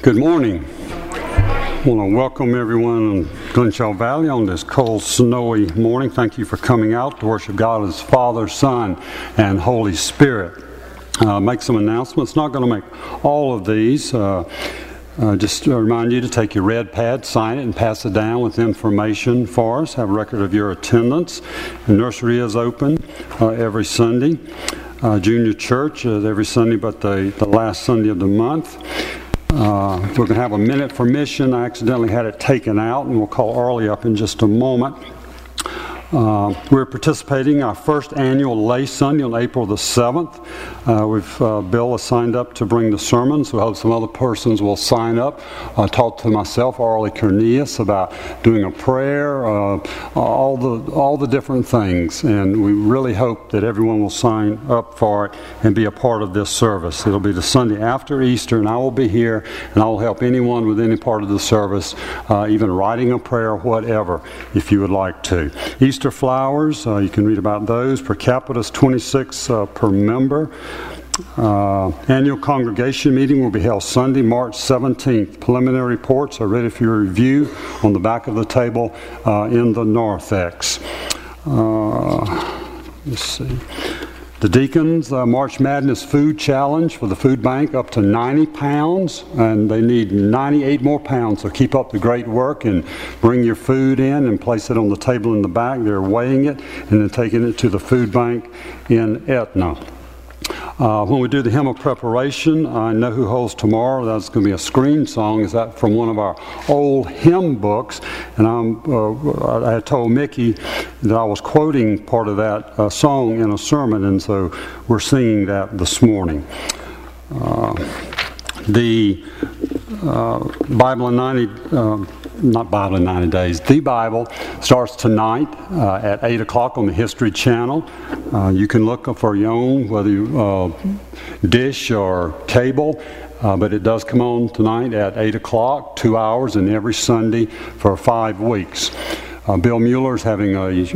Good morning. I want to welcome everyone in Glenshaw Valley on this cold, snowy morning. Thank you for coming out to worship God as Father, Son, and Holy Spirit. Make some announcements. Not going to make all of these. Just to remind you to take your red pad, sign it, and pass it down with information for us. Have a record of your attendance. The nursery is open every Sunday. Junior church is every Sunday but the last Sunday of the month. We're going to have a minute for mission. I accidentally had it taken out, and we'll call Arlie up in just a moment. We're participating in our first annual Lay Sunday on April the 7th. Bill has signed up to bring the sermons. We hope some other persons will sign up. I talked to myself, Arlie Cornelius, about doing a prayer, all the different things. And we really hope that everyone will sign up for it and be a part of this service. It'll be the Sunday after Easter, and I will be here, and I will help anyone with any part of the service, even writing a prayer or whatever, if you would like to. Easter flowers, you can read about those. Per capita is $26 per member. Annual congregation meeting will be held Sunday, March 17th. Preliminary reports are ready for your review on the back of the table in the narthex. Let's see. The Deacons March Madness Food Challenge for the food bank up to 90 pounds, and they need 98 more pounds, so keep up the great work and bring your food in and place it on the table in the back. They're weighing it and then taking it to the food bank in Etna. When we do the hymn of preparation, I Know Who Holds Tomorrow. That's going to be a screen song. Is that from one of our old hymn books? And I had told Mickey that I was quoting part of that song in a sermon, and so we're singing that this morning. The Bible in 90 days. The Bible starts tonight at 8 o'clock on the History Channel. You can look for your own, whether you dish or cable, but it does come on tonight at 8 o'clock, 2 hours, and every Sunday for 5 weeks. Bill Mueller is having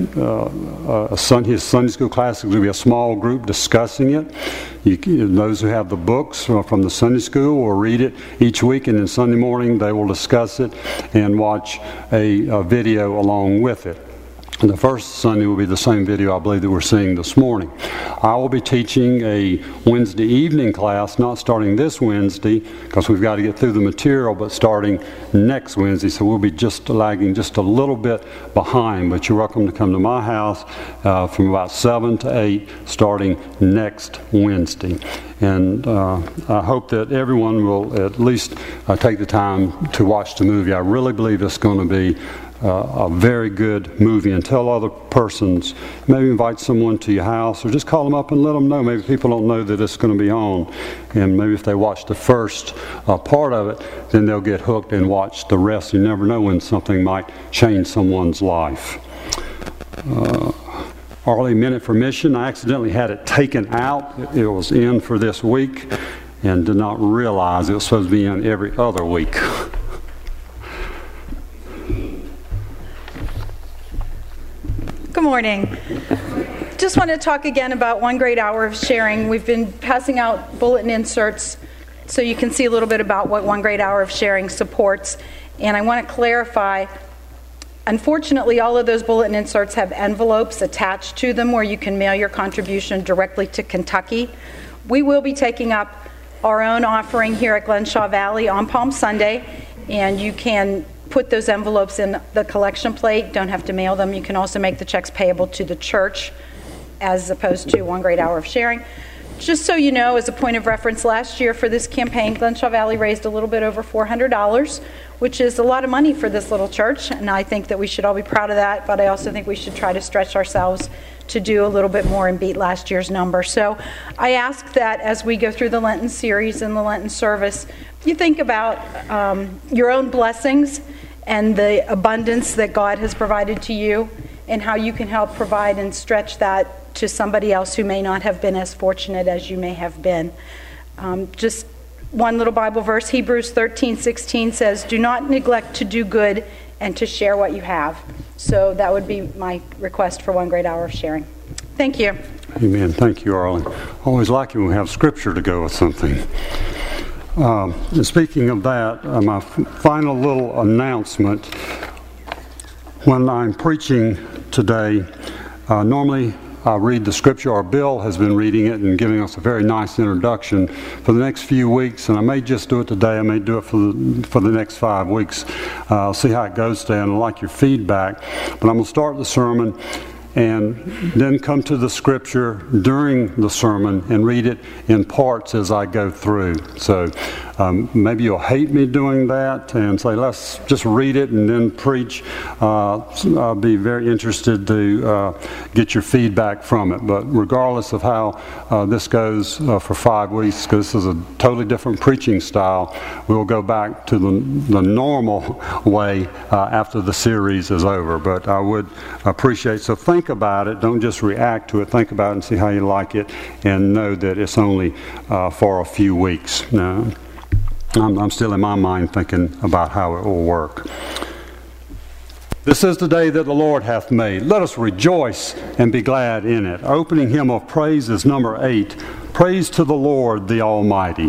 his Sunday school class. It's going to be a small group discussing it. Those who have the books from the Sunday school will read it each week, and then Sunday morning they will discuss it and watch a video along with it. And the first Sunday will be the same video, I believe, that we're seeing this morning. I will be teaching a Wednesday evening class, not starting this Wednesday, because we've got to get through the material, but starting next Wednesday. So we'll be just lagging just a little bit behind. But you're welcome to come to my house from about 7 to 8, starting next Wednesday. And I hope that everyone will at least take the time to watch the movie. I really believe it's going to be a very good movie, and tell other persons, maybe invite someone to your house or just call them up and let them know. Maybe people don't know that it's going to be on, and maybe if they watch the first part of it, then they'll get hooked and watch the rest. You never know when something might change someone's life. Arlie, Minute for Mission, I accidentally had it taken out. It was in for this week and did not realize it was supposed to be in every other week. Good morning. Just want to talk again about One Great Hour of Sharing. We've been passing out bulletin inserts so you can see a little bit about what One Great Hour of Sharing supports. And I want to clarify, unfortunately, all of those bulletin inserts have envelopes attached to them where you can mail your contribution directly to Kentucky. We will be taking up our own offering here at Glenshaw Valley on Palm Sunday, and you can put those envelopes in the collection plate. Don't have to mail them. You can also make the checks payable to the church as opposed to One Great Hour of Sharing. Just so you know, as a point of reference, last year for this campaign, Glenshaw Valley raised a little bit over $400, which is a lot of money for this little church, and I think that we should all be proud of that, but I also think we should try to stretch ourselves to do a little bit more and beat last year's number. So I ask that as we go through the Lenten series and the Lenten service, you think about your own blessings and the abundance that God has provided to you, and how you can help provide and stretch that to somebody else who may not have been as fortunate as you may have been. Just one little Bible verse, Hebrews 13:16 says, "Do not neglect to do good and to share what you have." So that would be my request for One Great Hour of Sharing. Thank you. Amen. Thank you, Arlen. Always like it when we have scripture to go with something. And speaking of that, my final little announcement. When I'm preaching today, normally I read the scripture, or Bill has been reading it and giving us a very nice introduction for the next few weeks, and I may just do it today, I may do it for the next 5 weeks. I'll see how it goes today, and I like your feedback. But I'm going to start the sermon and then come to the scripture during the sermon and read it in parts as I go through. So maybe you'll hate me doing that and say, let's just read it and then preach. I'll be very interested to get your feedback from it. But regardless of how this goes for 5 weeks, because this is a totally different preaching style, we'll go back to the normal way after the series is over. But I would appreciate, so think about it, don't just react to it, think about it and see how you like it, and know that it's only for a few weeks. Now, I'm still in my mind thinking about how it will work. This is the day that the Lord hath made. Let us rejoice and be glad in it. Our opening hymn of praise is number 8. Praise to the Lord the Almighty.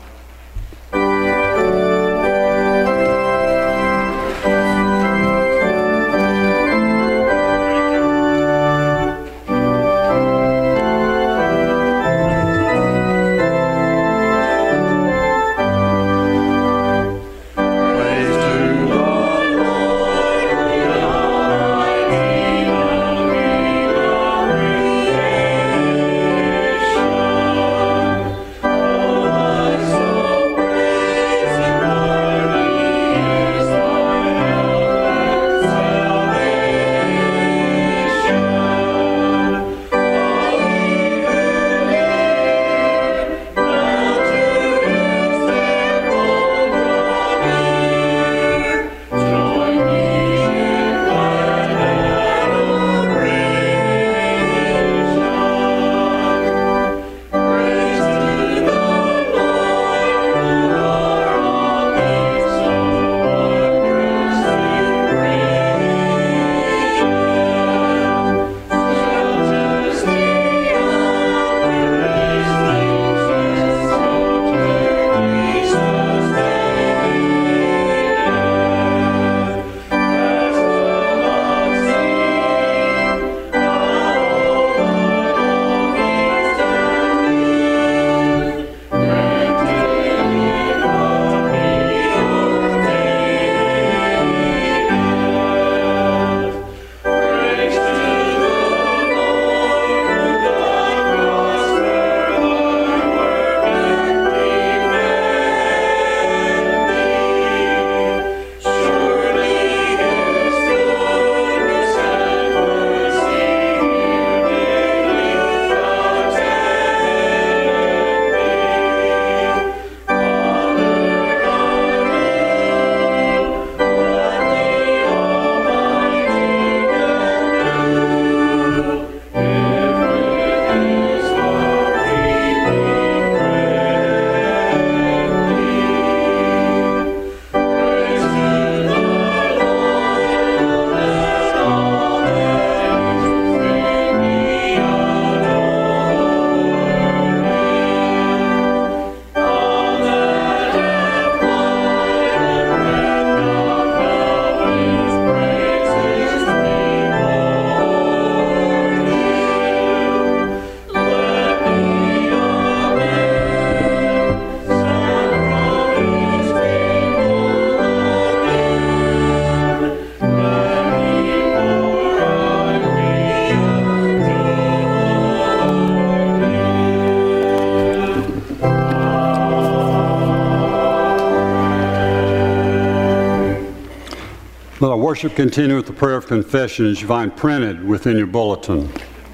Let our worship continue with the prayer of confession as you find printed within your bulletin.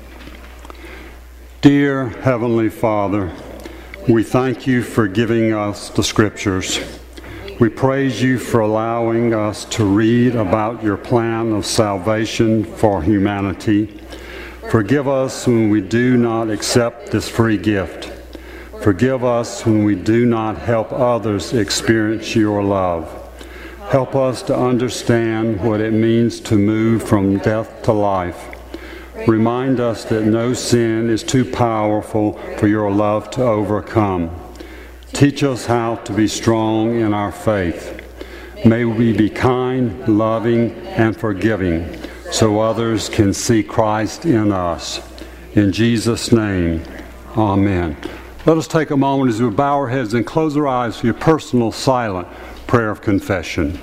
Dear Heavenly Father, we thank you for giving us the Scriptures. We praise you for allowing us to read about your plan of salvation for humanity. Forgive us when we do not accept this free gift. Forgive us when we do not help others experience your love. Help us to understand what it means to move from death to life. Remind us that no sin is too powerful for your love to overcome. Teach us how to be strong in our faith. May we be kind, loving, and forgiving so others can see Christ in us. In Jesus' name, amen. Let us take a moment as we bow our heads and close our eyes for your personal silent prayer of confession.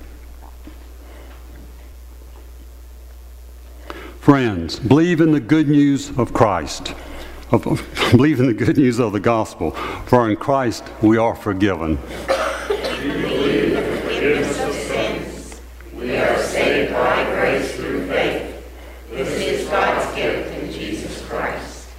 Friends, believe in the good news of Christ. Believe in the good news of the gospel. For in Christ we are forgiven. We believe in the forgiveness of sins. We are saved by grace through faith. This is God's gift in Jesus Christ.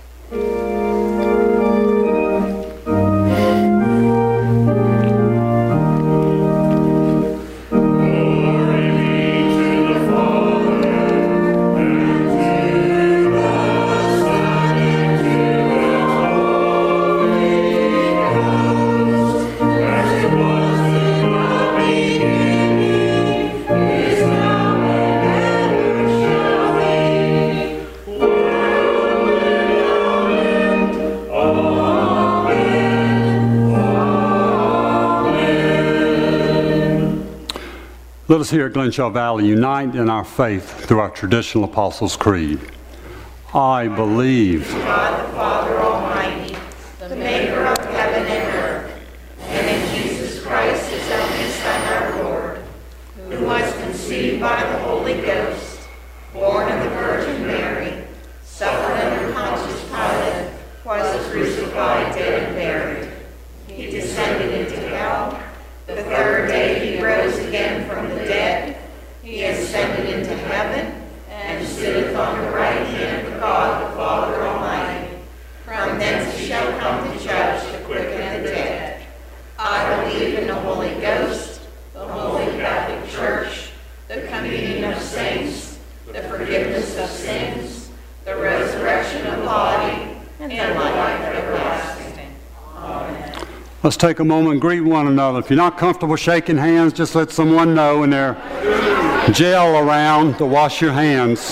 Let us here at Glenshaw Valley unite in our faith through our traditional Apostles' Creed. I believe God the Father Almighty, the maker of heaven and earth, and in Jesus Christ, his only Son, our Lord, who was conceived by the Holy Ghost, born of the Virgin Mary, suffered under Pontius Pilate, was crucified, dead, and buried. He descended into hell. The third day he rose again from the dead. He ascended into heaven and sitteth on the right hand of God the Father Almighty. From thence he shall come to judge the quick and the dead. I believe in the Holy Ghost, the Holy Catholic Church, the communion of saints, the forgiveness of sins, the resurrection of the body, and the life everlasting. Amen. Let's take a moment and greet one another. If you're not comfortable shaking hands, just let someone know in their gel around to wash your hands.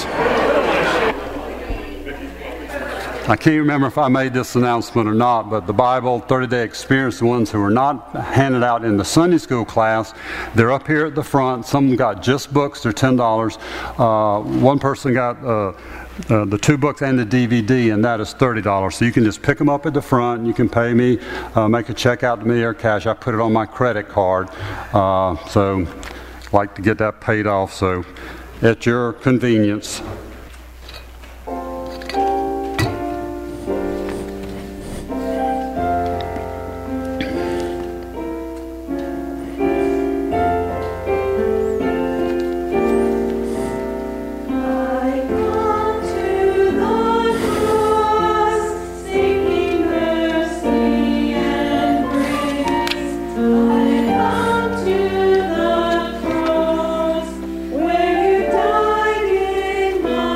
I can't remember if I made this announcement or not, but the Bible 30-Day Experience, the ones who were not handed out in the Sunday school class, they're up here at the front. Some of them got just books, they're $10. One person got the 2 books and the DVD, and that is $30. So you can just pick them up at the front. You can pay me, make a check out to me or cash. I put it on my credit card. So I'd like to get that paid off. So at your convenience. Where you died in my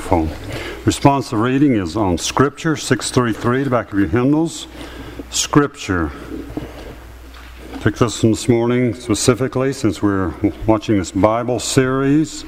Wonderful. Responsive reading is on Scripture, 633, the back of your hymnals. Scripture. Pick this one this morning specifically since we're watching this Bible series.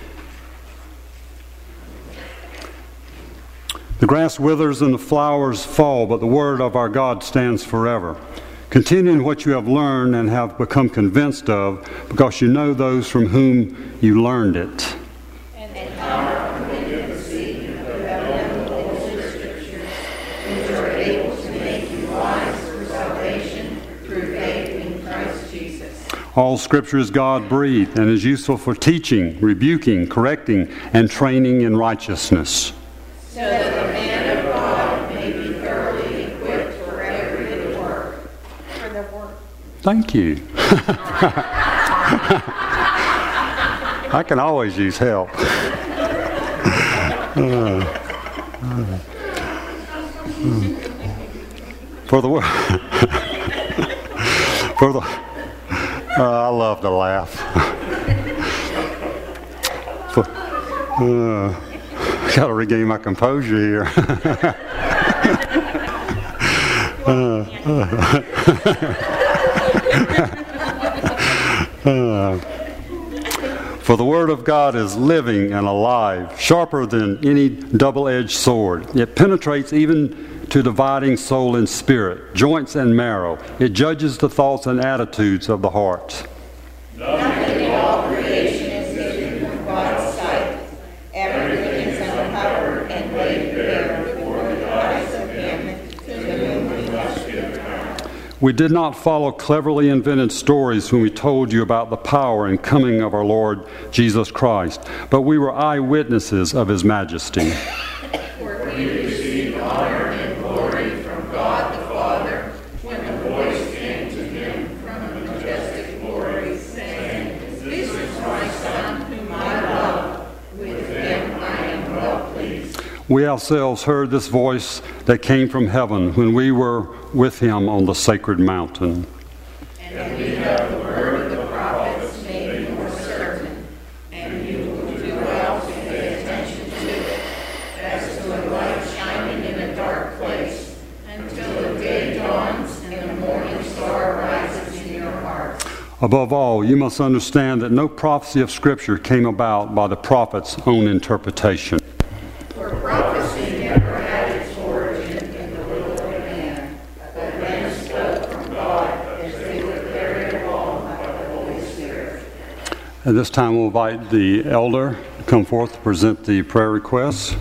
The grass withers and the flowers fall, but the word of our God stands forever. Continue in what you have learned and have become convinced of, because you know those from whom you learned it. And how when you receive the revelation of the Scriptures, which are able to make you wise for salvation through faith in Christ Jesus. All Scripture is God-breathed and is useful for teaching, rebuking, correcting, and training in righteousness, so that the man of God may be thoroughly equipped for every good work. For the work. Thank you. I can always use help. For the word. I love to laugh. Got to regain my composure here. For the Word of God is living and alive, sharper than any double-edged sword. It penetrates even to dividing soul and spirit, joints and marrow. It judges the thoughts and attitudes of the heart. Nothing in all creation is hidden from God's sight. Everything is uncovered and laid bare before the eyes of Him to whom we must give account. We did not follow cleverly invented stories when we told you about the power and coming of our Lord Jesus Christ, but we were eyewitnesses of His majesty. For we received honor and glory from God the Father when the voice came to Him from the majestic glory, saying, "This is my Son whom I love. With Him I am well pleased." We ourselves heard this voice that came from heaven when we were with Him on the sacred mountain. And we have the word of the prophets made more certain, and you will do well to pay attention to it, as to a light shining in a dark place, until the day dawns and the morning star rises in your hearts. Above all, you must understand that no prophecy of Scripture came about by the prophet's own interpretation. For prophecy never had its origin in the will of man, but men spoke from God as they were carried along by the Holy Spirit. At this time, we'll invite the elder to come forth to present the prayer requests.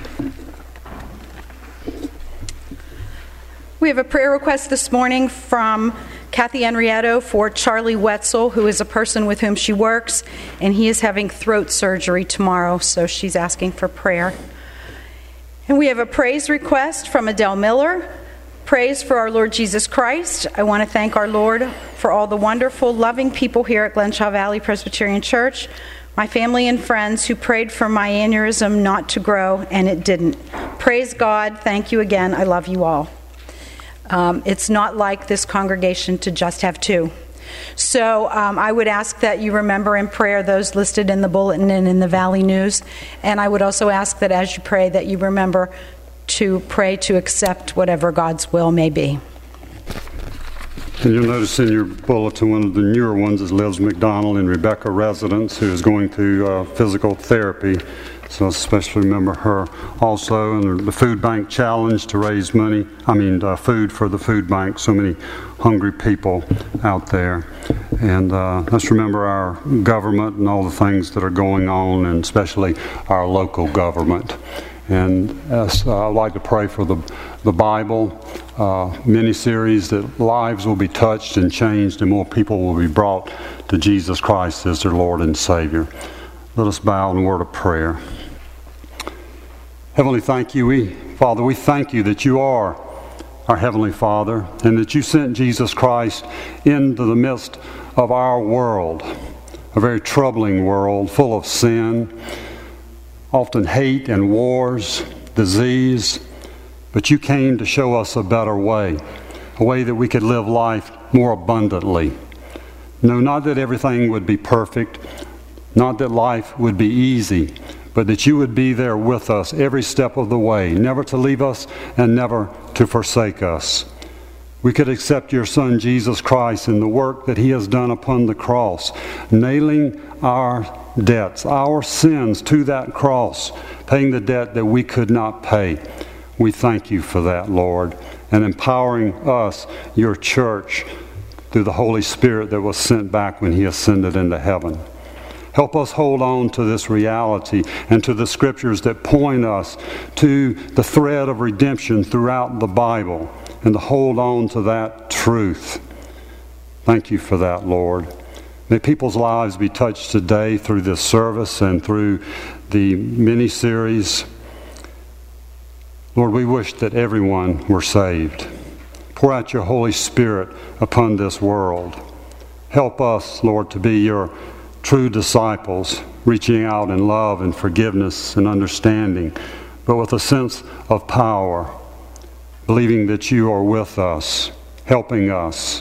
We have a prayer request this morning from Kathy Henrietto for Charlie Wetzel, who is a person with whom she works, and he is having throat surgery tomorrow, so she's asking for prayer. And we have a praise request from Adele Miller. Praise for our Lord Jesus Christ. I want to thank our Lord for all the wonderful, loving people here at Glenshaw Valley Presbyterian Church, my family and friends who prayed for my aneurysm not to grow, and it didn't. Praise God. Thank you again. I love you all. It's not like this congregation to just have two. So I would ask that you remember in prayer those listed in the bulletin and in the Valley News. And I would also ask that as you pray that you remember to pray to accept whatever God's will may be. And you'll notice in your bulletin, one of the newer ones is Liz McDonald in Rebecca Residence, who is going to physical therapy. So especially remember her also. And the Food Bank Challenge to raise food for the food bank. So many hungry people out there. And let's remember our government and all the things that are going on, and especially our local government. And I'd like to pray for the Bible mini-series, that lives will be touched and changed and more people will be brought to Jesus Christ as their Lord and Savior. Let us bow in a word of prayer. Heavenly, Father, we thank you that you are our Heavenly Father, and that you sent Jesus Christ into the midst of our world, a very troubling world full of sin, often hate and wars, disease. But you came to show us a better way, a way that we could live life more abundantly. No, not that everything would be perfect, not that life would be easy, but that you would be there with us every step of the way, never to leave us and never to forsake us. We could accept your Son, Jesus Christ, and the work that he has done upon the cross, nailing our debts, our sins to that cross, paying the debt that we could not pay. We thank you for that, Lord, and empowering us, your church, through the Holy Spirit that was sent back when he ascended into heaven. Help us hold on to this reality and to the scriptures that point us to the thread of redemption throughout the Bible, and to hold on to that truth. Thank you for that, Lord. May people's lives be touched today through this service and through the mini-series. Lord, we wish that everyone were saved. Pour out your Holy Spirit upon this world. Help us, Lord, to be your true disciples, reaching out in love and forgiveness and understanding, but with a sense of power, believing that you are with us, helping us.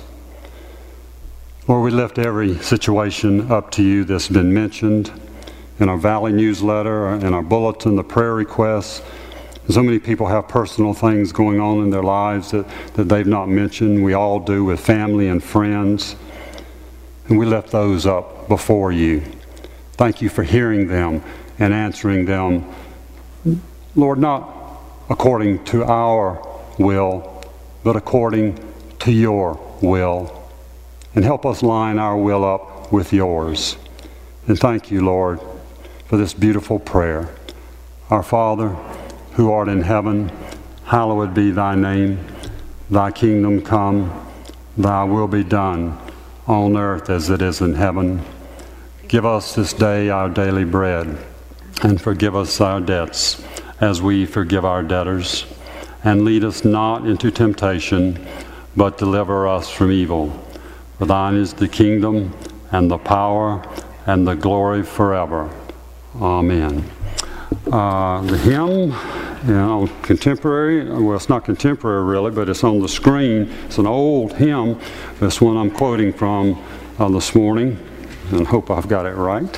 Lord, we lift every situation up to you that's been mentioned in our Valley newsletter, in our bulletin, the prayer requests. So many people have personal things going on in their lives that they've not mentioned. We all do, with family and friends. And we lift those up before you. Thank you for hearing them and answering them, Lord, not according to our will, but according to your will. And help us line our will up with yours. And thank you, Lord, for this beautiful prayer. Our Father, who art in heaven, hallowed be thy name. Thy kingdom come, thy will be done, on earth as it is in heaven. Give us this day our daily bread, and forgive us our debts, as we forgive our debtors. And lead us not into temptation, but deliver us from evil. For thine is the kingdom, and the power, and the glory forever. Amen. The hymn, contemporary, well, it's not contemporary really, but it's on the screen. It's an old hymn. This one I'm quoting from this morning, and hope I've got it right.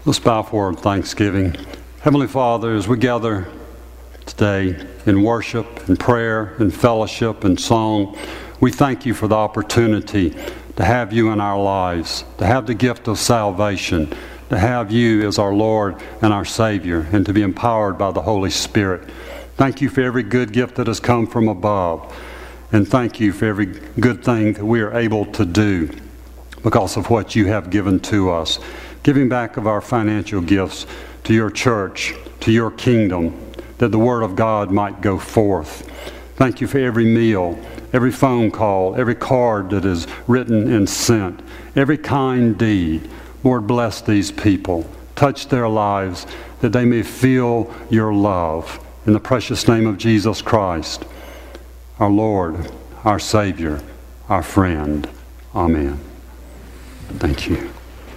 Let's bow for thanksgiving. Heavenly Father, as we gather today in worship, in prayer, in fellowship, in song, we thank you for the opportunity to have you in our lives, to have the gift of salvation, to have you as our Lord and our Savior, and to be empowered by the Holy Spirit. Thank you for every good gift that has come from above, and thank you for every good thing that we are able to do because of what you have given to us. Giving back of our financial gifts to your church, to your kingdom, that the Word of God might go forth. Thank you for every meal, every phone call, every card that is written and sent, every kind deed. Lord, bless these people. Touch their lives that they may feel your love. In the precious name of Jesus Christ, our Lord, our Savior, our friend. Amen. Thank you.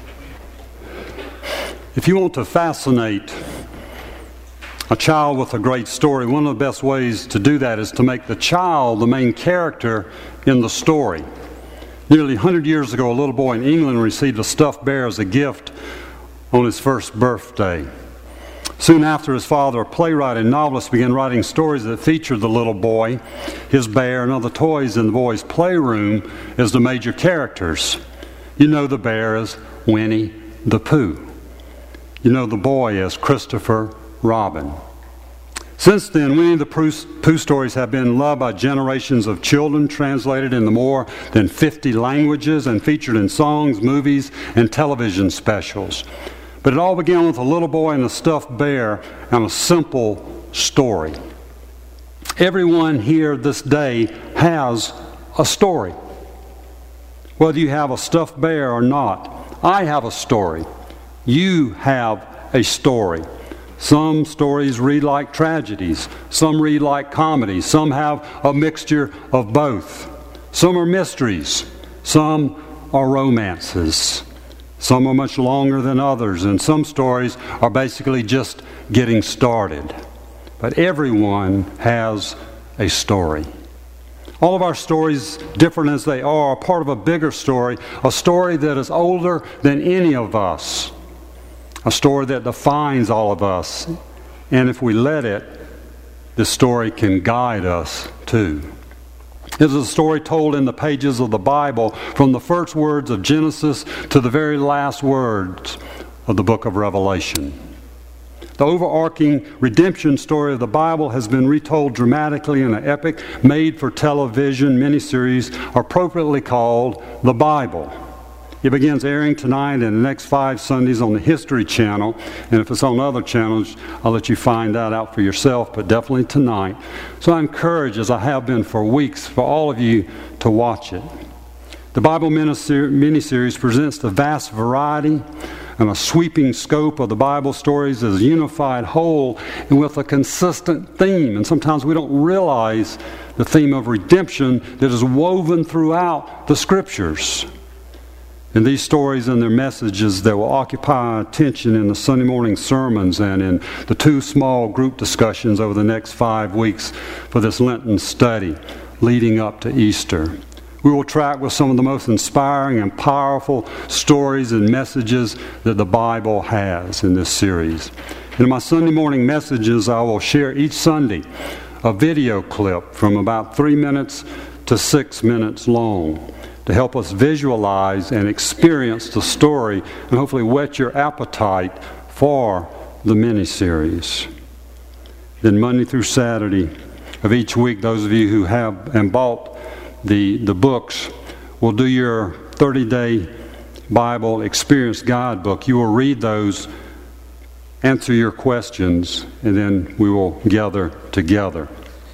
If you want to fascinate a child with a great story, one of the best ways to do that is to make the child the main character in the story. Nearly 100 years ago, a little boy in England received a stuffed bear as a gift on his first birthday. Soon after, his father, a playwright and novelist, began writing stories that featured the little boy, his bear, and other toys in the boy's playroom as the major characters. You know the bear as Winnie the Pooh. You know the boy as Christopher Robin. Since then, Winnie the Pooh stories have been loved by generations of children, translated into more than 50 languages, and featured in songs, movies, and television specials. But it all began with a little boy and a stuffed bear and a simple story. Everyone here this day has a story. Whether you have a stuffed bear or not, I have a story. You have a story. Some stories read like tragedies. Some read like comedies. Some have a mixture of both. Some are mysteries. Some are romances. Some are much longer than others. And some stories are basically just getting started. But everyone has a story. All of our stories, different as they are part of a bigger story, a story that is older than any of us. A story that defines all of us. And if we let it, this story can guide us too. It is a story told in the pages of the Bible, from the first words of Genesis to the very last words of the book of Revelation. The overarching redemption story of the Bible has been retold dramatically in an epic made-for-television miniseries appropriately called The Bible. It begins airing tonight and the next 5 Sundays on the History Channel. And if it's on other channels, I'll let you find that out for yourself, but definitely tonight. So I encourage, as I have been for weeks, for all of you to watch it. The Bible miniseries presents the vast variety and a sweeping scope of the Bible stories as a unified whole and with a consistent theme. And sometimes we don't realize the theme of redemption that is woven throughout the Scriptures. And these stories and their messages that will occupy our attention in the Sunday morning sermons and in the 2 small group discussions over the next 5 weeks for this Lenten study leading up to Easter. We will track with some of the most inspiring and powerful stories and messages that the Bible has in this series. In my Sunday morning messages, I will share each Sunday a video clip from about 3 minutes to 6 minutes long, to help us visualize and experience the story and hopefully whet your appetite for the mini-series. Then Monday through Saturday of each week, those of you who have and bought the books will do your 30-day Bible Experience Guidebook. You will read those, answer your questions, and then we will gather together.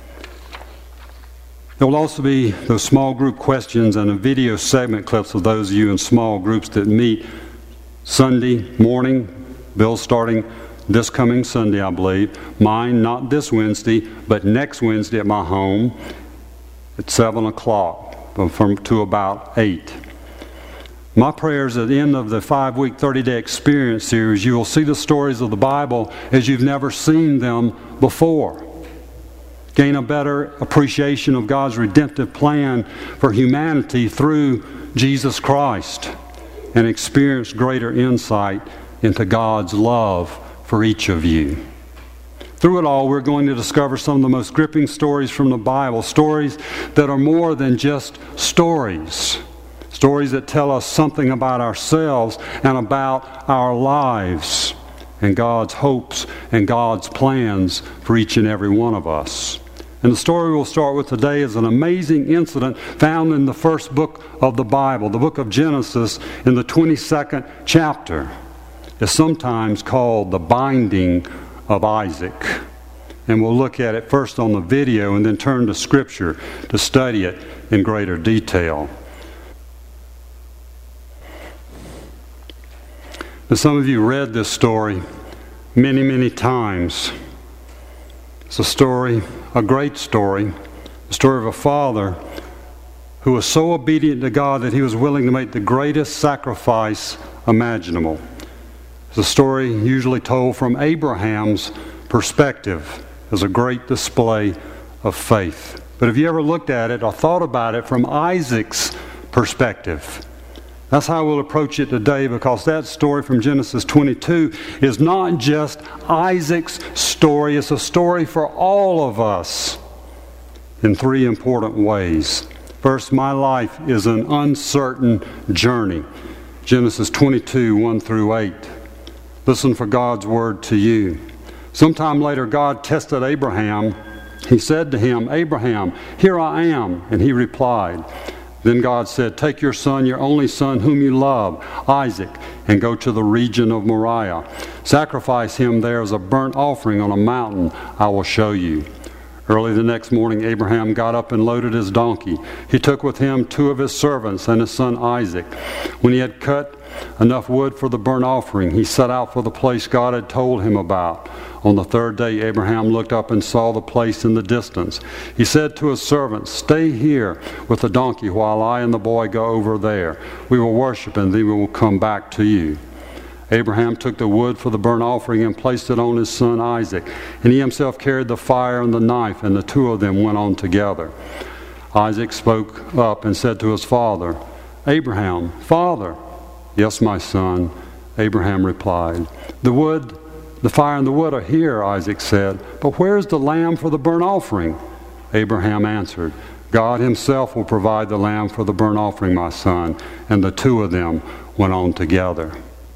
There will also be those small group questions and a video segment clips of those of you in small groups that meet Sunday morning. Bill's starting this coming Sunday, I believe. Mine, not this Wednesday, but next Wednesday at my home at 7 o'clock to about 8. My prayer is at the end of the 5-week, 30-day experience series, you will see the stories of the Bible as you've never seen them before. Gain a better appreciation of God's redemptive plan for humanity through Jesus Christ, and experience greater insight into God's love for each of you. Through it all, we're going to discover some of the most gripping stories from the Bible, stories that are more than just stories, stories that tell us something about ourselves and about our lives and God's hopes and God's plans for each and every one of us. And the story we'll start with today is an amazing incident found in the first book of the Bible, the book of Genesis, in the 22nd chapter. It's sometimes called the binding of Isaac. And we'll look at it first on the video and then turn to Scripture to study it in greater detail. Now, some of you read this story many, many times. It's a story, a great story, the story of a father who was so obedient to God that he was willing to make the greatest sacrifice imaginable. It's a story usually told from Abraham's perspective as a great display of faith. But have you ever looked at it or thought about it from Isaac's perspective? That's how we'll approach it today, because that story from Genesis 22 is not just Isaac's story. It's a story for all of us in three important ways. First, my life is an uncertain journey. Genesis 22, 1 through 8. Listen for God's word to you. Sometime later, God tested Abraham. He said to him, "Abraham, here I am." And he replied. Then God said, "Take your son, your only son, whom you love, Isaac, and go to the region of Moriah. Sacrifice him there as a burnt offering on a mountain I will show you." Early the next morning, Abraham got up and loaded his donkey. He took with him 2 of his servants and his son Isaac. When he had cut enough wood for the burnt offering, he set out for the place God had told him about. On the third day, Abraham looked up and saw the place in the distance. He said to his servants, "Stay here with the donkey while I and the boy go over there. We will worship and then we will come back to you." Abraham took the wood for the burnt offering and placed it on his son Isaac, and he himself carried the fire and the knife, and the 2 of them went on together. Isaac spoke up and said to his father, "Abraham, Father." "Yes, my son," Abraham replied. The fire and the wood are here," Isaac said, "but where is the lamb for the burnt offering?" Abraham answered, "God himself will provide the lamb for the burnt offering, my son." And the 2 of them went on together.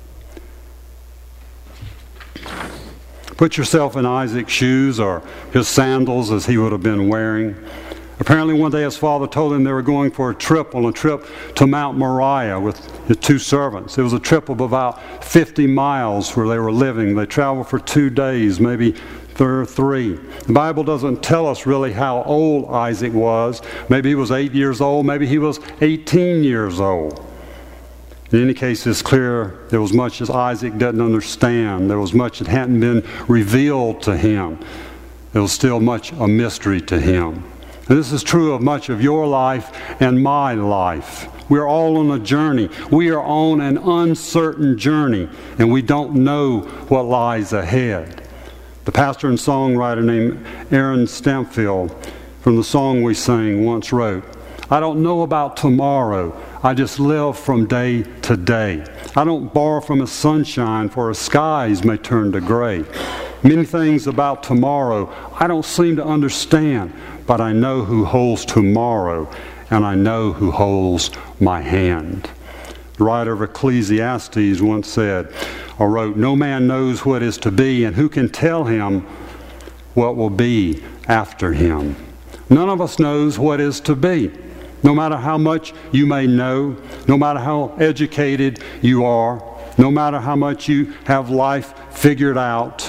Put yourself in Isaac's shoes, or his sandals as he would have been wearing. Apparently one day his father told him they were going for a trip to Mount Moriah with his 2 servants. It was a trip of about 50 miles where they were living. They traveled for 2 days, maybe 3. The Bible doesn't tell us really how old Isaac was. Maybe he was 8 years old. Maybe he was 18 years old. In any case, it's clear there was much that Isaac didn't understand. There was much that hadn't been revealed to him. There was still much a mystery to him. And this is true of much of your life and my life. We're all on a journey. We are on an uncertain journey, and we don't know what lies ahead. The pastor and songwriter named Aaron Stamfield, from the song we sang, once wrote, "I don't know about tomorrow. I just live from day to day. I don't borrow from the sunshine, for the skies may turn to gray. Many things about tomorrow I don't seem to understand, but I know who holds tomorrow, and I know who holds my hand." The writer of Ecclesiastes once said, or wrote, "No man knows what is to be, and who can tell him what will be after him?" None of us knows what is to be. No matter how much you may know, no matter how educated you are, no matter how much you have life figured out,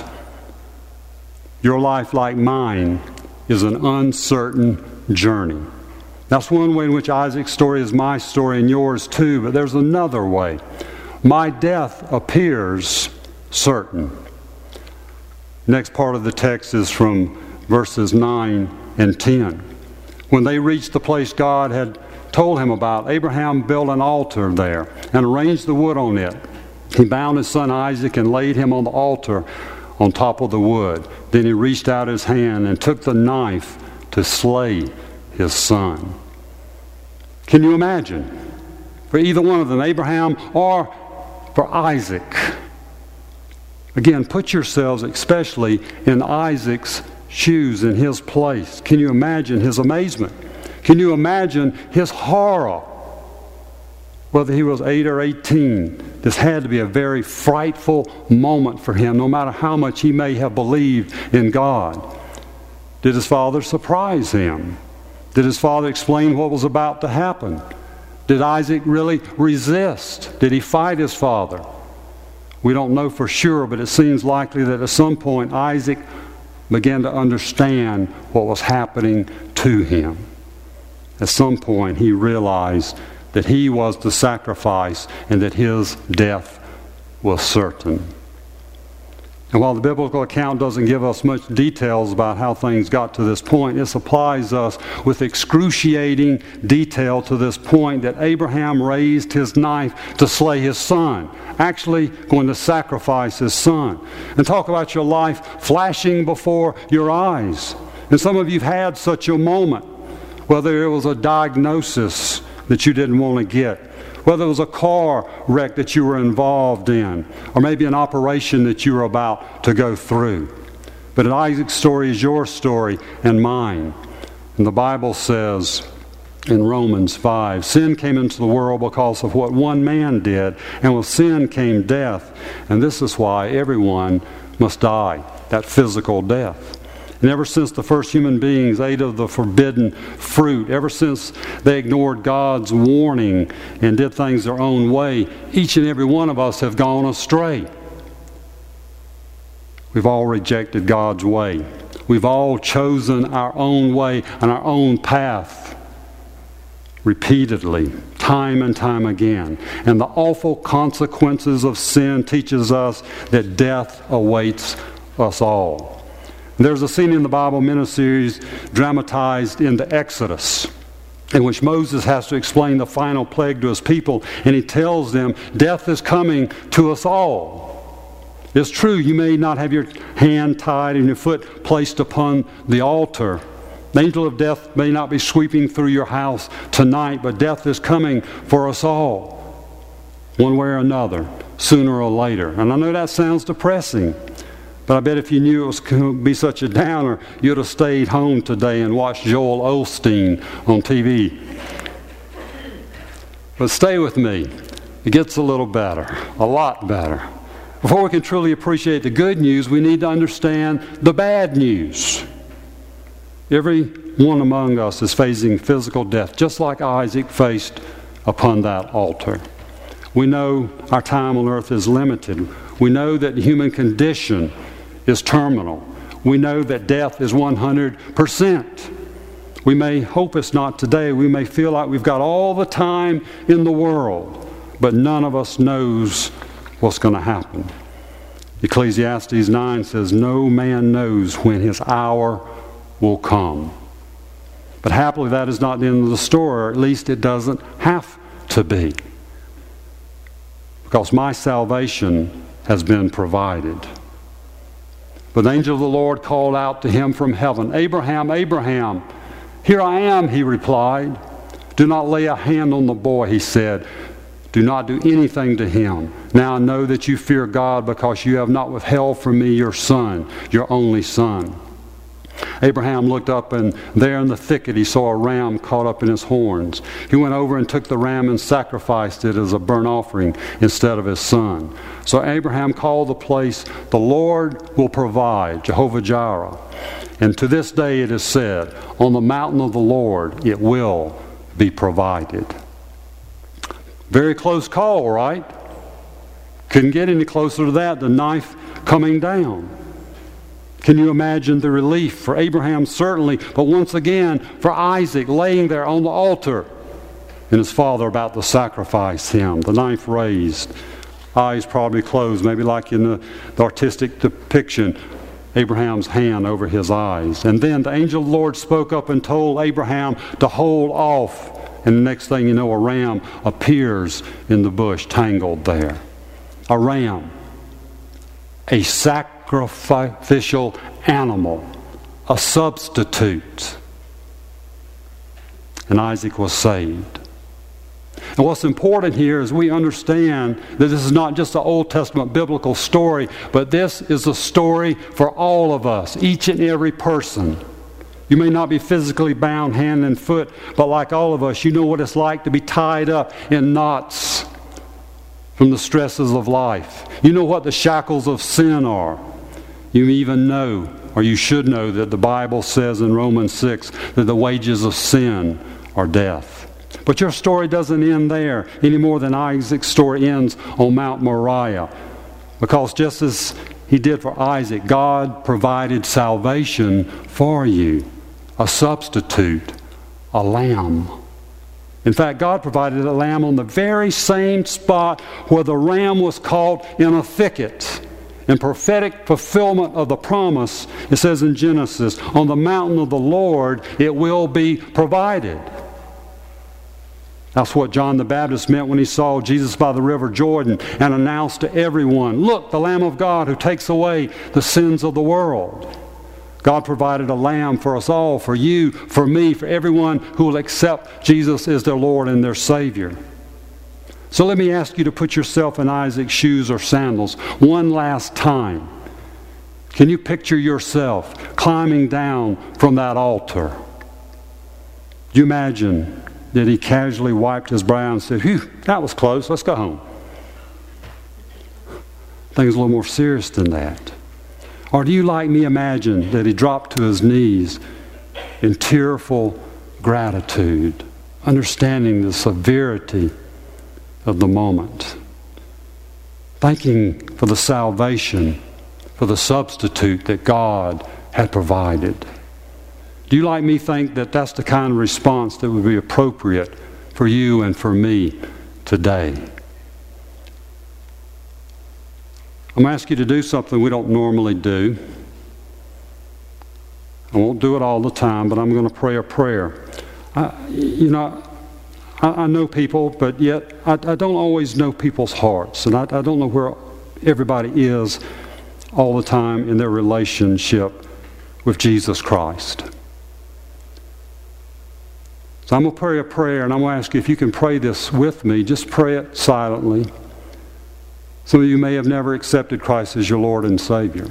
your life, like mine, is an uncertain journey. That's one way in which Isaac's story is my story and yours too, but there's another way. My death appears certain. Next part of the text is from verses 9 and 10. When they reached the place God had told him about, Abraham built an altar there and arranged the wood on it. He bound his son Isaac and laid him on the altar on top of the wood. Then he reached out his hand and took the knife to slay his son. Can you imagine? For either one of them, Abraham or for Isaac, Again, put yourselves especially in Isaac's shoes, in his place. Can you imagine his amazement? Can you imagine his horror? Whether he was 8 or 18, this had to be a very frightful moment for him, no matter how much he may have believed in God. Did his father surprise him? Did his father explain what was about to happen? Did Isaac really resist? Did he fight his father? We don't know for sure, but it seems likely that at some point Isaac began to understand what was happening to him. At some point he realized that he was the sacrifice and that his death was certain. And while the biblical account doesn't give us much details about how things got to this point, it supplies us with excruciating detail to this point that Abraham raised his knife to slay his son, actually going to sacrifice his son. And talk about your life flashing before your eyes. And some of you have had such a moment, whether it was a diagnosis that you didn't want to get, whether it was a car wreck that you were involved in, or maybe an operation that you were about to go through. But Isaac's story is your story and mine. And the Bible says in Romans 5, sin came into the world because of what one man did, and with sin came death. And this is why everyone must die, that physical death. And ever since the first human beings ate of the forbidden fruit, ever since they ignored God's warning and did things their own way, each and every one of us have gone astray. We've all rejected God's way. We've all chosen our own way and our own path repeatedly, time and time again. And the awful consequences of sin teaches us that death awaits us all. There's a scene in the Bible miniseries dramatized in the Exodus, in which Moses has to explain the final plague to his people, and he tells them, death is coming to us all. It's true, you may not have your hand tied and your foot placed upon the altar. The angel of death may not be sweeping through your house tonight, but death is coming for us all, one way or another, sooner or later. And I know that sounds depressing, but I bet if you knew it was going to be such a downer, you'd have stayed home today and watched Joel Osteen on TV. But stay with me. It gets a little better, a lot better. Before we can truly appreciate the good news, we need to understand the bad news. Every one among us is facing physical death, just like Isaac faced upon that altar. We know our time on earth is limited. We know that the human condition is terminal. We know that death is 100%. We may hope it's not today. We may feel like we've got all the time in the world, but none of us knows what's going to happen. Ecclesiastes 9 says, no man knows when his hour will come. But happily that is not the end of the story, or at least it doesn't have to be. Because my salvation has been provided. But the angel of the Lord called out to him from heaven, Abraham, Abraham. Here I am, he replied. Do not lay a hand on the boy, he said. Do not do anything to him. Now I know that you fear God because you have not withheld from me your son, your only son. Abraham looked up, and there in the thicket he saw a ram caught up in his horns. He went over and took the ram and sacrificed it as a burnt offering instead of his son. So Abraham called the place, the Lord will provide, Jehovah Jireh. And to this day it is said, on the mountain of the Lord it will be provided. Very close call, right? Couldn't get any closer to that, the knife coming down. Can you imagine the relief for Abraham? Certainly, but once again for Isaac laying there on the altar and his father about to sacrifice him, the knife raised, eyes probably closed, maybe like in the artistic depiction, Abraham's hand over his eyes. And then the angel of the Lord spoke up and told Abraham to hold off, and the next thing you know, a ram appears in the bush, tangled there. A ram, a sacrificial animal, a substitute. And Isaac was saved. And what's important here is we understand that this is not just an Old Testament biblical story, but this is a story for all of us, each and every person. You may not be physically bound hand and foot, but like all of us, you know what it's like to be tied up in knots from the stresses of life. You know what the shackles of sin are. You even know, or you should know, that the Bible says in Romans 6 that the wages of sin are death. But your story doesn't end there any more than Isaac's story ends on Mount Moriah. Because just as he did for Isaac, God provided salvation for you, a substitute, a lamb. In fact, God provided a lamb on the very same spot where the ram was caught in a thicket. In prophetic fulfillment of the promise, it says in Genesis, on the mountain of the Lord it will be provided. That's what John the Baptist meant when he saw Jesus by the river Jordan and announced to everyone, "Look, the Lamb of God who takes away the sins of the world." God provided a lamb for us all, for you, for me, for everyone who will accept Jesus as their Lord and their Savior. So let me ask you to put yourself in Isaac's shoes or sandals one last time. Can you picture yourself climbing down from that altar? Do you imagine that he casually wiped his brow and said, "Phew, that was close, let's go home"? Things a little more serious than that. Or do you, like me, imagine that he dropped to his knees in tearful gratitude, understanding the severity of the moment, thanking for the salvation, for the substitute that God had provided? Do you, like me, think that that's the kind of response that would be appropriate for you and for me today? I'm going to ask you to do something we don't normally do. I won't do it all the time, but I'm going to pray a prayer. I know people, but yet I don't always know people's hearts, and I don't know where everybody is all the time in their relationship with Jesus Christ. So I'm going to pray a prayer, and I'm going to ask you if you can pray this with me. Just pray it silently. Some of you may have never accepted Christ as your Lord and Savior.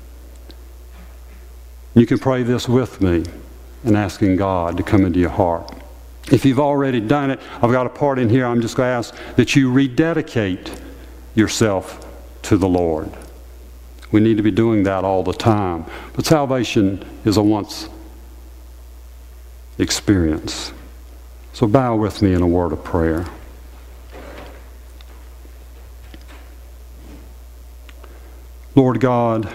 You can pray this with me and asking God to come into your heart. If you've already done it, I've got a part in here. I'm just going to ask that you rededicate yourself to the Lord. We need to be doing that all the time. But salvation is a once experience. So bow with me in a word of prayer. Lord God,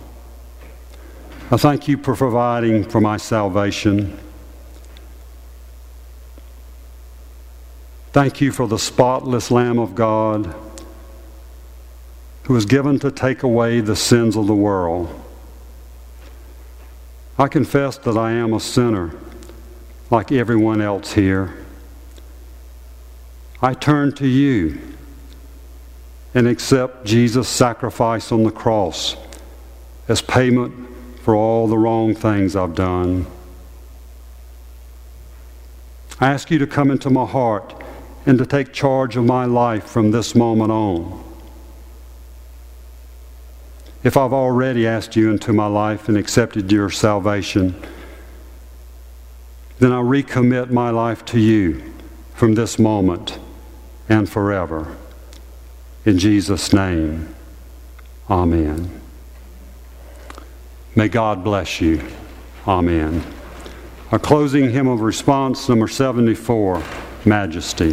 I thank you for providing for my salvation. Thank you for the spotless Lamb of God who was given to take away the sins of the world. I confess that I am a sinner like everyone else here. I turn to you and accept Jesus' sacrifice on the cross as payment for all the wrong things I've done. I ask you to come into my heart and to take charge of my life from this moment on. If I've already asked you into my life and accepted your salvation, then I recommit my life to you from this moment and forever. In Jesus' name, amen. May God bless you. Amen. Our closing hymn of response, number 74, Majesty.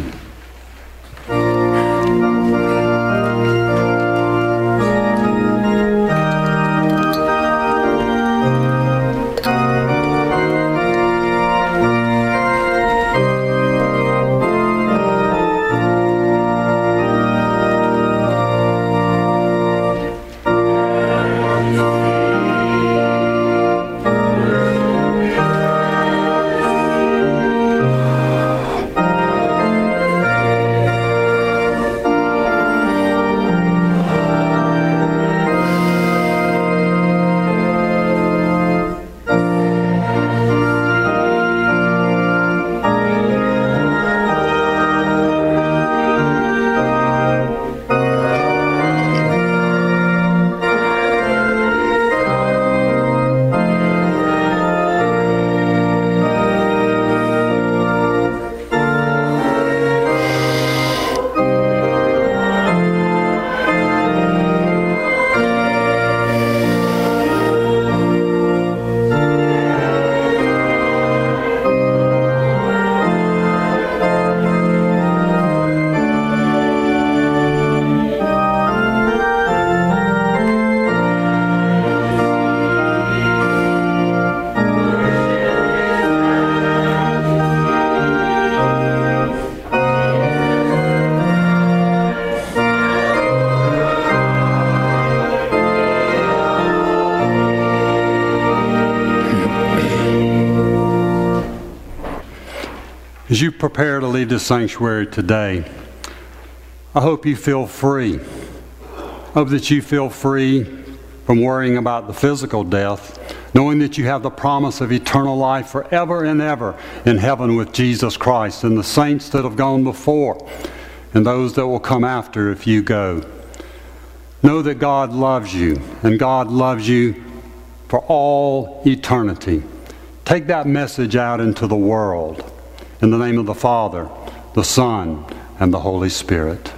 As you prepare to leave this sanctuary today, I hope you feel free. I hope that you feel free from worrying about the physical death, knowing that you have the promise of eternal life forever and ever in heaven with Jesus Christ and the saints that have gone before and those that will come after if you go. Know that God loves you, and God loves you for all eternity. Take that message out into the world. In the name of the Father, the Son, and the Holy Spirit.